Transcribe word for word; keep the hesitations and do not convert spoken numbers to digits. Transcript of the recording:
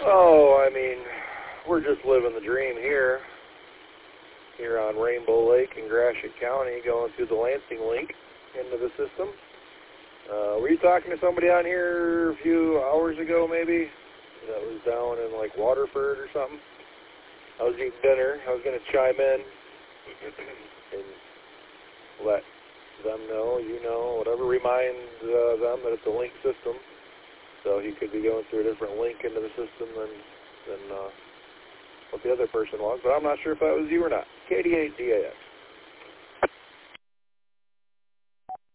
Oh, I mean, we're just living the dream here, here on Rainbow Lake in Gratiot County, going through the Lansing link into the system. Uh, were you talking to somebody on here a few hours ago, maybe, that was down in, like, Waterford or something? I was eating dinner. I was going to chime in and let them know, you know, whatever, remind uh, them that it's a link system. So he could be going through a different link into the system than, than uh, what the other person was. But I'm not sure if that was you or not. K D eight D A X.